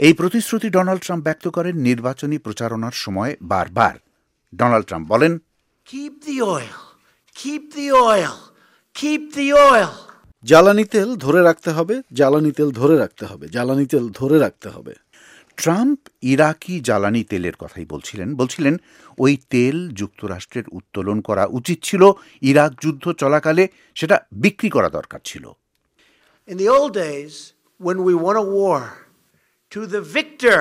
এই প্রতিশ্রুতি Donald Trump ব্যক্ত করেন নির্বাচনী প্রচারণার সময় বারবার। ডোনাল্ড ট্রাম্প বলেন, Keep the oil, keep the oil, keep the oil. জ্বালানি তেল ধরে রাখতে হবে, জ্বালানি তেল ধরে রাখতে হবে, জ্বালানি তেল ধরে রাখতে হবে। ট্রাম্প ইরাকি জ্বালানি তেলের কথাই বলছিলেন ওই তেল যুক্তরাষ্ট্রের উত্তোলন করা উচিত ছিল, ইরাক যুদ্ধ চলাকালে সেটা বিক্রি করা দরকার ছিল। In the old days, when we won a war, to the victor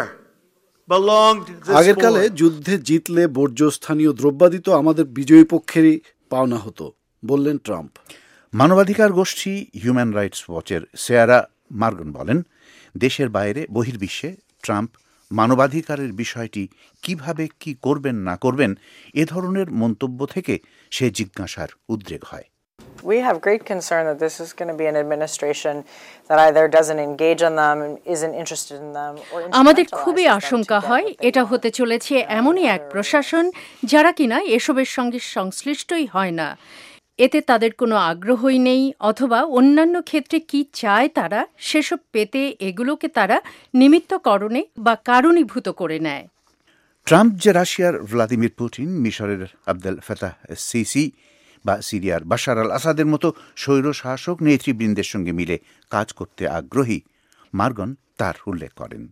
belonged the আগের কালে spoil. যুদ্ধে জিতলে বর্জ্য স্থানীয় দ্রব্যাদি তো আমাদের বিজয়ী পক্ষেরই পাওনা হতো, বললেন ট্রাম্প। মানবাধিকার গোষ্ঠী হিউম্যান রাইটস ওয়াচের সেয়ারা মার্গন বলেন, দেশের বাইরে বহির্বিশ্বে ট্রাম্প মানবাধিকারের বিষয়টি কিভাবে কি করবেন না করবেন এ ধরনের মন্তব্য থেকে সে জিজ্ঞাসার উদ্রেক হয়। We have great concern that this is going to be an administration that either doesn't engage on them, isn't interested in them, or আমাদের খুবই আশঙ্কা হয় এটা হতে চলেছে এমনই এক প্রশাসন যারা কিনা এসবের সঙ্গে সংশ্লিষ্টই হয় না, এতে তাদের কোনো আগ্রহই নেই, অথবা অন্যান্য ক্ষেত্রে কি চায় তারা সেসব পেতে এগুলোকে তারা নিমিত্তকরণে বা কারণীভূত করে নেয়। ট্রাম্প যে রাশিয়ার ভ্লাদিমির পুতিন, মিশরের আবদেল ফাতাহ সিসি বা সিরিয়ার বাশার আল আসাদের মতো স্বৈর শাসক নেতৃবৃন্দের সঙ্গে মিলে কাজ করতে আগ্রহী, মার্গন তার উল্লেখ করেন।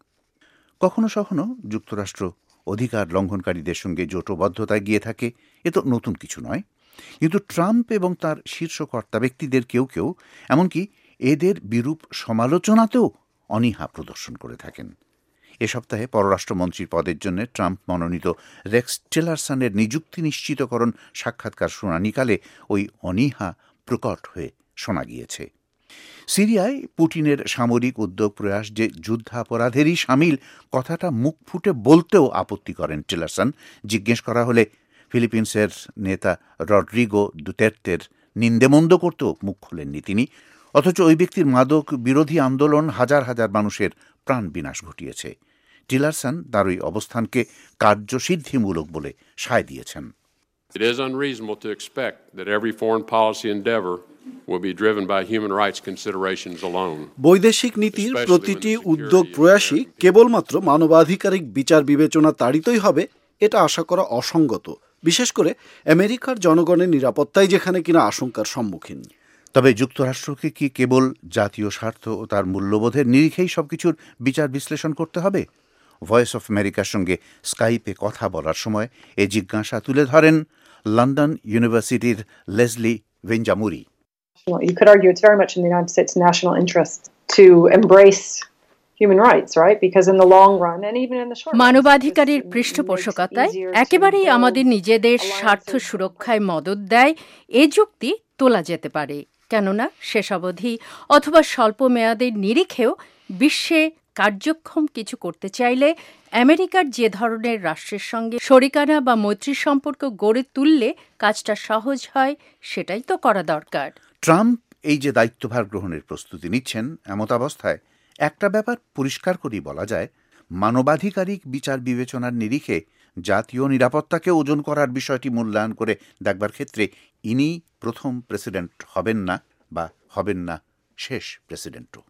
কখনো কখনো যুক্তরাষ্ট্র অধিকার লঙ্ঘনকারীদের সঙ্গে জোটবদ্ধতায় গিয়ে থাকে, এ তো নতুন কিছু নয়। কিন্তু ট্রাম্প এবং তার শীর্ষকর্তা ব্যক্তিদের কেউ কেউ এমনকি এদের বিরূপ সমালোচনাতেও অনীহা প্রদর্শন করে থাকেন। এ সপ্তাহে পররাষ্ট্রমন্ত্রীর পদের জন্য ট্রাম্প মনোনীত রেক্স টিলারসনের নিযুক্তি নিশ্চিতকরণ সাক্ষাৎকার শুনানিকালে ওই অনীহা প্রকট হয়ে শোনা গিয়েছে। সিরিয়ায় পুতিনের সামরিক উদ্যোগ প্রয়াস যে যুদ্ধাপরাধেরই সামিল, কথাটা মুখ ফুটে বলতেও আপত্তি করেন টিলারসন। জিজ্ঞেস করা হলে ফিলিপিন্সের নেতা রড্রিগো দুতের্তের নিন্দেমন্দ করতেও মুখ খোলেননি তিনি। অথচ ওই ব্যক্তির মাদক বিরোধী আন্দোলন হাজার হাজার মানুষের প্রাণ বিনাশ ঘটিয়েছে। টিলারসন তার ওই অবস্থানকে কার্যসিদ্ধিমূলক বলে সায় দিয়েছেন। It is unreasonable to expect that every foreign policy endeavor will be driven by human rights considerations alone. বৈদেশিক নীতির প্রতিটি উদ্যোগ প্রয়াসই কেবলমাত্র মানবাধিকারিক বিচার বিবেচনা তাড়িতই হবে, এটা আশা করা অসঙ্গত, বিশেষ করে আমেরিকার জনগণের নিরাপত্তাই যেখানে কিনা আশঙ্কার সম্মুখীন। তবে যুক্তরাষ্ট্রকে কি কেবল জাতীয় স্বার্থ ও তার মূল্যবোধের নিরিখেই সবকিছুর বিচার বিশ্লেষণ করতে হবে? ভয়েস অফ আমেরিকার সঙ্গে স্কাইপে কথা বলার সময় এ জিজ্ঞাসা তুলে ধরেন লন্ডন ইউনিভার্সিটির Leslie Vinjamuri. You could argue it's very much in the United States' national interest to embrace human rights, right? Because in the long run and even in the short run, মানবাধিকারের পৃষ্ঠপোষকতায় একেবারেই আমাদের নিজেদের স্বার্থ সুরক্ষায় মদদ দেয় এ যুক্তি তোলা যেতে পারে, কেননা শেষ অবধি অথবা স্বল্প মেয়াদের নিরিখেও বিশ্বে কার্যক্ষম কিছু করতে চাইলে আমেরিকার যে ধরনের রাষ্ট্রের সঙ্গে শরিকানা বা মৈত্রী সম্পর্ক গড়ে তুললে কাজটা সহজ হয়, সেটাই তো করা দরকার। ট্রাম্প এই যে দায়িত্বভার গ্রহণের প্রস্তুতি নিচ্ছেন, এমতাবস্থায় একটা ব্যাপার পরিষ্কার করেই বলা যায়, মানবাধিকারিক বিচার বিবেচনার নিরিখে জাতীয় নিরাপত্তাকে ওজন করার বিষয়টি মূল্যায়ন করে দেখবার ক্ষেত্রে ইনি প্রথম প্রেসিডেন্ট হবেন না, বা হবেন না শেষ প্রেসিডেন্টও।